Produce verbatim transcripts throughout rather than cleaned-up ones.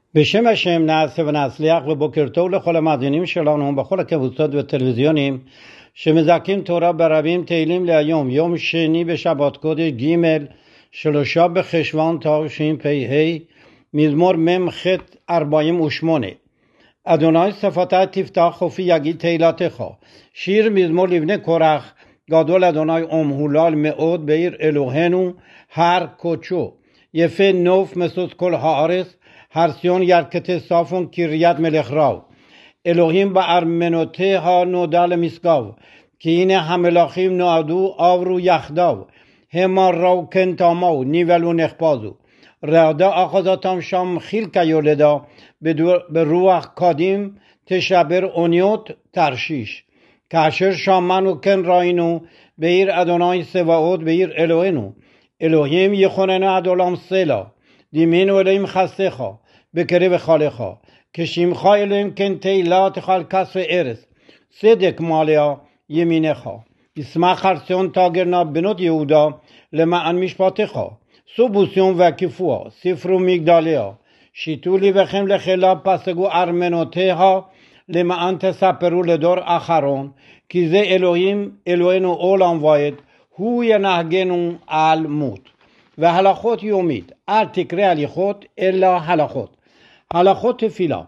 בשם השם נעשה ונצליח ובוקר טוב לכל המאזינים שלנו בכל הקבוצות וטלוויזיונים שמזכים תורה ברבים תהילים להיום יום שני בשבת קודש ג' שלושה בחשוון תשפ"ה מזמור מ"ח ארבעים ושמונה. אדוני שפתי תפתח חופי יגיד תהילתך. שיר מזמור לבני קורח. גדול אדוני ומהולל מאוד בעיר אלוהינו הר קודשו. יפה נוף משוש כל הארץ. הר ציון ירכתי צפון קריית מלך ראו. אלוהים בארמנותיה נודע למשגב. כי הנה המלאכים נועדו עברו יחדיו. המה ראו כן תמו ניבלו נחפזו. רעדה אחזתם שם חילקה יולדה. ברוח קדים תשבר אוניות תרשיש. כאשר שמענו כן ראינו בעיר אדוני צבאות בעיר אלוהינו. אלוהים יכוננו עד עולם סלה. דימינו אלוהים חסך בקרב חالך. כשמך אלוהים כן תהילתך על כסף ארץ. צדק מעליה ימינך. ישמח הר ציון תגרנה בנות יהודה למען משפטך. סובו ציון והקיפוה ספרו מגדליה. שיתו לבכם לחילה פסגו ארמנותיה למען תספרו לדור אחרון. כי זה אלוהים אלוהינו עולם ועד הוא ינהגנו על מות. והלכות יומית, אל תקרא הליכות אלא הלכות. הלכות תפילה.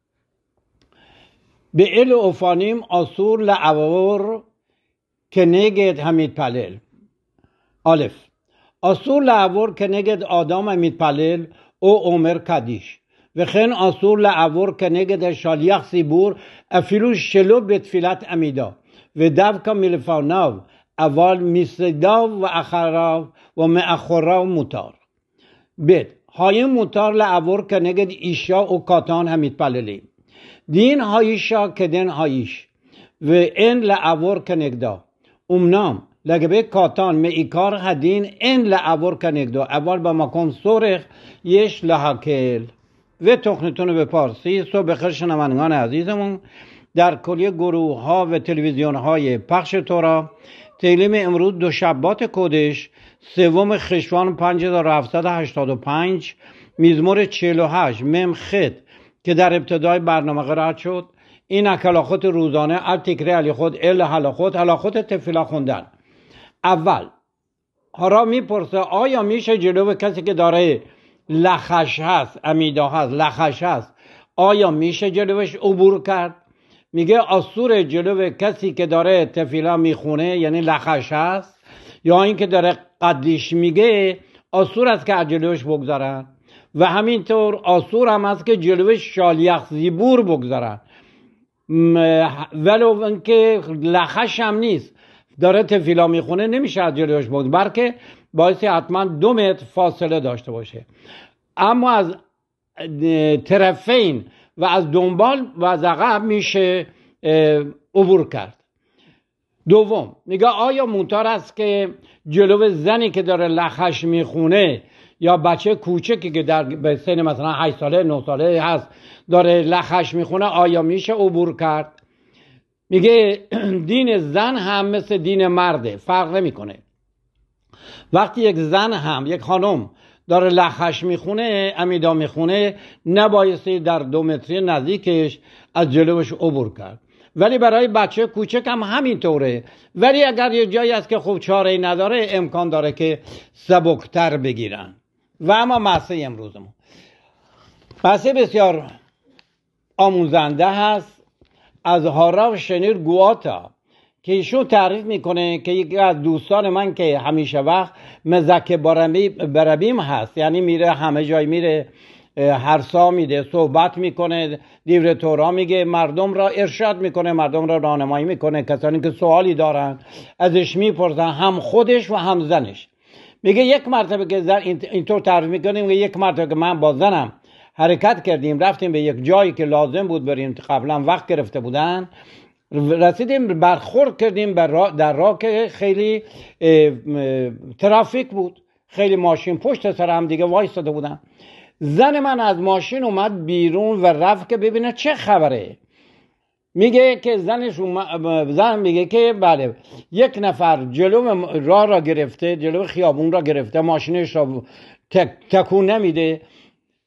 באילו אופנים אסור לעבור כנגד המתפלל? א', אסור לעבור כנגד אדם המתפלל או אומר קדיש. וכן אסור לעבור כנגד השליח ציבור אפילו שלא בתפילת עמידה. ודווקא מלפניו אבל מסביבו ואחריו ומאחוריו מותר. ב' האם מותר לעבור כנגד אישה או קטן המתפללים? דין האישה כדין האיש ואין לעבור כנגדה. אמנם לגבי קטן מעיקר הדין אין לעבור כנגדו, אבל במקום צורך יש להקל. ותוכניתנו בפרسی صبح خیر شنوندگان عزیزمون در کلیه گروه ها و تلویزیون های پخش تورا تهیلیم امروز دو شبات کدش سوم خشوان پنج هزار و هفتصد و هشتاد و پنج مزمور چهل و هشت مم خط که در ابتدای برنامه قرائت شد. این هلاخوت روزانه ال تکره علی خود ال هلاخوت هلاخوت تفیلا خوندن. اول هارا میپرسه آیا میشه جلو کسی که داره لخش هست امیدا هست لخش هست آیا میشه جلوش عبور کرد؟ میگه اصور جلو کسی که داره تفیلا میخونه یعنی لخش هست یا این که داره قدیش میگه اصور است که جلوش بگذارن و همینطور اصور هم است که جلوش شالیخ زیبور بگذارن ولو اینکه لخش هم نیست داره تفیلا میخونه نمیشه از جلوش بگذارن بلکه باعث حتما دو متر فاصله داشته باشه. اما از طرفین و از دنبال و از عقب میشه عبور کرد. دوم میگه آیا مونتار است که جلو زنی که داره لخش میخونه یا بچه کوچکی که در به سن مثلا هشت ساله نه ساله هست داره لخش میخونه آیا میشه عبور کرد؟ میگه دین زن هم مثل دین مرده فرق نمیکنه. وقتی یک زن هم یک خانم داره لخش میخونه امیدا میخونه نبایستی در دو متری نزدیکش از جلوش عبور کرد. ولی برای بچه کوچک هم همینطوره. ولی اگر یه جایی است که خوب چاره نداره امکان داره که سبکتر بگیرن. و اما مسئله امروزمون مسئله بسیار آموزنده هست از هاراو شنیر گواتا که ایشون تعریف میکنه که یکی از دوستان من که همیشه وقت مزک بربیم هست یعنی میره همه جای میره هرسا میده صحبت میکنه دیور تورا میگه مردم را ارشاد میکنه مردم را راهنمایی میکنه کسانی که سوالی دارن ازش میپرسن هم خودش و هم زنش. میگه یک مرتبه که زن اینطور تعریف میکنه میگه یک مرتبه که من با زنم حرکت کردیم رفتیم به یک جایی که لازم بود بریم قبلا وقت گرفته بودن رسیدیم برخورد کردیم در راه که خیلی ترافیک بود خیلی ماشین پشت سر هم دیگه وایستاده بودن. زن من از ماشین اومد بیرون و رفت که ببینه چه خبره. میگه که زنش زن میگه که بله یک نفر جلو راه را گرفته جلو خیابون را گرفته ماشینش را تک تکون نمیده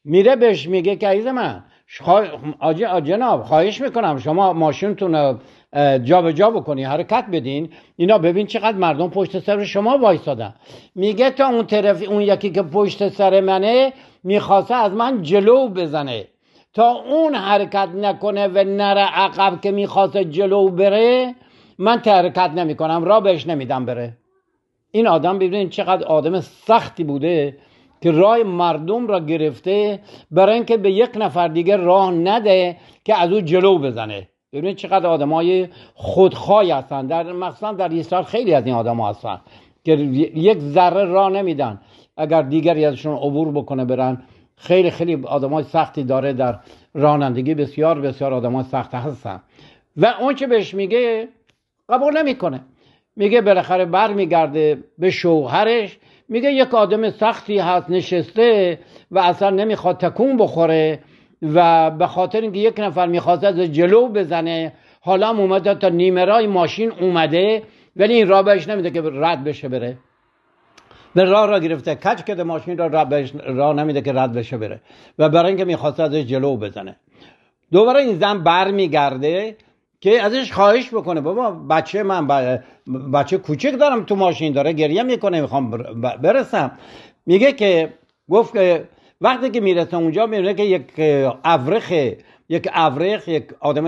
میره بهش میگه که عزیز من آج... جناب خواهش میکنم شما ماشینتون رو جا به جا بکنی، حرکت بدین، اینا ببین چقدر مردم پشت سر شما وایسادن. میگه تا اون طرف اون یکی که پشت سر منه میخواسته از من جلو بزنه، تا اون حرکت نکنه و نره عقب که میخواسته جلو بره من حرکت نمیکنم، راه بهش نمیدم بره. این آدم ببینید چقدر آدم سختی بوده که راه مردم را گرفته برای اینکه به یک نفر دیگه راه نده که از او جلو بزنه. ببینید چقدر آدمای خودخواه هستن، در مثلا در اسرائیل خیلی از این آدما هستن که یک ذره راه نمیدن اگر دیگری ازشون عبور بکنه برن. خیلی خیلی آدمای سختی داره در رانندگی، بسیار بسیار آدمای سخت هستن و اون که بهش میگه قبول نمیکنه. میگه بالاخره بر میگرده به شوهرش، میگه یک آدم سختی هست نشسته و اصلا نمیخواد تکون بخوره و به خاطر اینکه یک نفر میخواد از جلو بزنه، حالا هم اومده تا نیمه راه ماشین اومده ولی این راه بهش نمیده که رد بشه بره. به راه را گرفته کج کرده ماشین را راه نمیده که رد بشه بره و برای اینکه میخواد ازش جلو بزنه. دوباره این زن بر میگرده که ازش خواهش بکنه بابا بچه من بچه کوچک دارم تو ماشین داره گریه میکنه میخوام برسم. میگه که گفت که وقتی که میرسه اونجا میبینه که یک ابرخ یک ابرخ یک آدم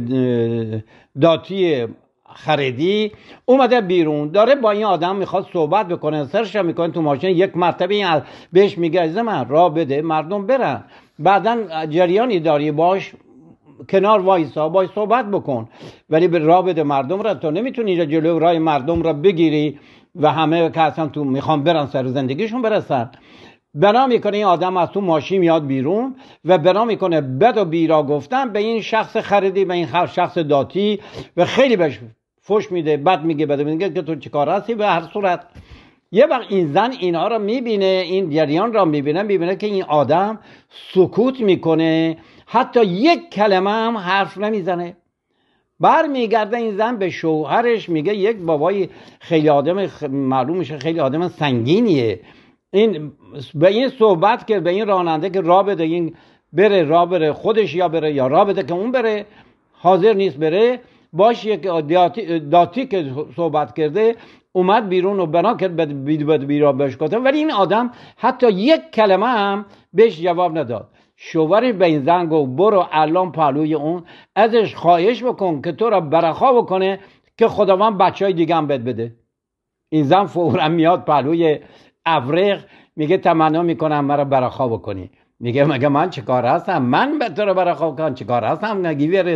داتی خریدی اومده بیرون داره با این آدم میخواد صحبت بکنه، سرش میکنه تو ماشین. یک مرتبه این بهش میگه عزیز من راه بده مردم برن، بعدن جریانی داری باش کنار وایسا باش صحبت بکن، ولی به راه بده مردم را. تو نمیتونی جلوی راه مردم را بگیری و همه که اصلا تو میخوان برن سر زندگیشون برسن. بنا میکنه این آدم از تو ماشین میاد بیرون و بنا میکنه بد و بیرا گفتن به این شخص خریدی، به این شخص داتی و خیلی بهش فوش میده، بد میگه، بد میگه که تو چیکار هستی. به هر صورت یه وقت این زن اینها رو میبینه، این جریان را میبینه، میبینه که این آدم سکوت میکنه، حتی یک کلمه هم حرف نمیزنه. بر میگرده این زن به شوهرش میگه یک بابای خیلی آدم معلوم میشه خیلی آدم سنگینیه، این به این صحبت که به این راننده که راه بده این بره، راه بره خودش یا بره یا راه بده که اون بره، حاضر نیست بره. باش یک داتی, داتی که صحبت کرده اومد بیرون و بنا کرد بد بد بیرا بهش گفت، ولی این آدم حتی یک کلمه هم بهش جواب نداد. شوهرش به این زن گفت برو الان پهلوی اون ازش خواهش بکن که تو را برخا بکنه که خداوند بچهای دیگه هم بد بده. این زن فورا میاد پهلوی ابرق میگه تمنا میکنم مرا برخا بکنی. میگه مگه من چه کار هستم؟ من به تو رو برخا بکنم چه کار هستم؟ نگی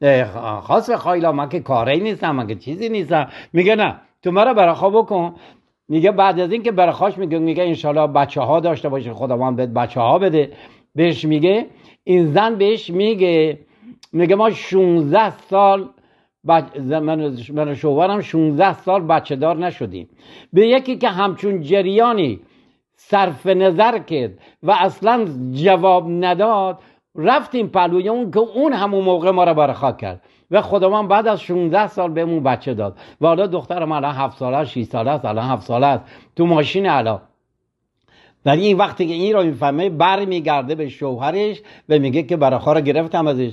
خاص به خایلا من که کاری نیستم، من که چیزی نیستم. میگه نه تو مرا برخا بکن. میگه بعد از این که برخاش میگه میگه انشالله بچه ها داشته باشه خداوند بهت بچه ها بده. بهش میگه این زن بهش میگه میگه ما شانزده سال بچ... من من شوهرم شانزده سال بچه دار نشدیم. به یکی که همچون جریانی صرف نظر کرد و اصلا جواب نداد رفتیم پلوی اون که اون همون موقع ما رو برخا کرد و خداوند بعد از شانزده سال بهمون بچه داد و حالا دخترم الان هفت ساله شش ساله است، الان هفت ساله است تو ماشین الان. ولی این وقتی که این رو میفهمه بر میگرده به شوهرش و میگه که برخا رو گرفتم ازش.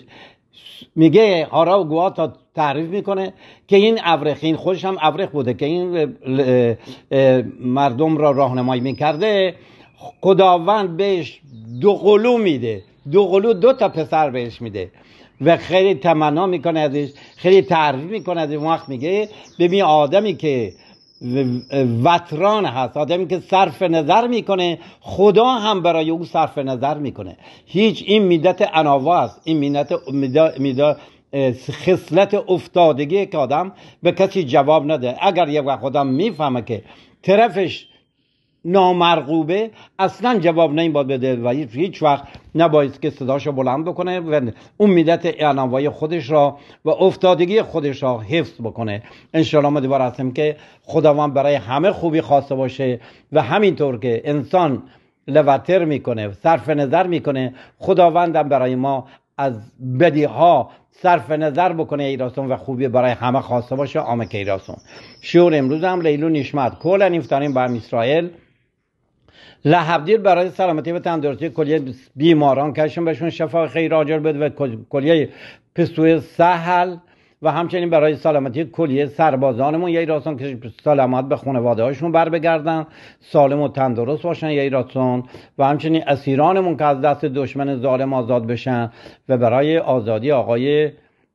میگه آرا و گواه تا تعریف میکنه که این ابرخین خودش هم ابرخ بوده که این مردم را راهنمایی میکرده. خداوند بهش دو قلو میده، دو قلو دو تا پسر بهش میده و خیلی تمنا میکنه ازش، خیلی تعریف میکنه ازش. وقت میگه ببین آدمی که وطران هست، آدمی که صرف نظر میکنه خدا هم برای او صرف نظر میکنه. هیچ این میدت عناوه است، این میدت میدت خصلت افتادگی که آدم به کسی جواب نده. اگر یک وقت آدم میفهمه که طرفش نامرغوبه اصلا جواب نمیباید بده و هیچ وقت نباید که صداشو بلند بکنه و اون میدت عناوه خودش را و افتادگی خودش را حفظ بکنه. انشاءالله ما دیوار هستیم که خداوند برای همه خوبی خواسته باشه و همینطور که انسان لوتر میکنه، صرف نظر میکنه، خداوندم برای ما از بدی ها صرف نظر بکنه ایراسون و خوبی برای همه خواسته باشه. آمه که ایراسون شور امروز هم لیلو نشمت کلن افتاریم برم اسرائیل لحبدیل برای سلامتی و تندرستی کلیه بیماران کشون بهشون شفا خیر عاجل بده و کلیه پستوی سهل و همچنین برای سلامتی کلیه سربازانمون یه راستان که سلامت به خانواده هاشون بر بگردن، سالم و تندرست باشن یه راستان، و همچنین اسیرانمون که از دست دشمن ظالم آزاد بشن و برای آزادی آقای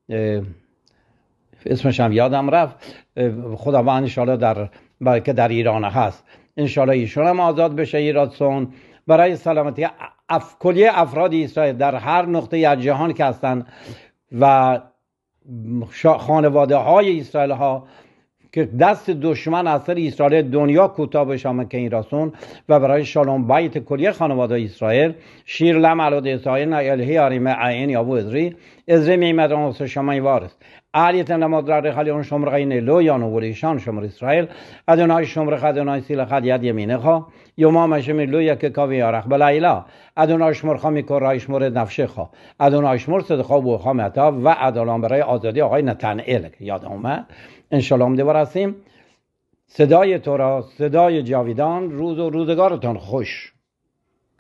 اسمش هم یادم رفت خداوند انشالله در که در ایران هست انشالله ایشون هم آزاد بشه یه راستان، برای سلامتی اف... کلیه افراد اسرائیل در هر نقطه از جهان که هستن و خانواده های اسرائیل ها که دست دشمن از سر اسرائیل دنیا کوتاه بشه که این راسون، و برای شالوم بیت کلیه خانواده اسرائیل شیر لم علود اسرائیل الهی آریم عین یا بو ازری ازری میمد اون شمای وارث علیت نماد را خالی شمر غین لو یا نوریشان شمر اسرائیل ادونای شمر خدونای سیل خد ید یمینه خا یوما مشمی لو یک کاوی یارخ بلایلا ادونای شمر خامی کر رای شمر نفشه خا ادونای شمر صدقا بو خامتا و عدالان برای آزادی آقای نتنئل یاد اومد انشالله هم برسیم. صدای تو را، صدای جاویدان، روز و روزگارتان خوش.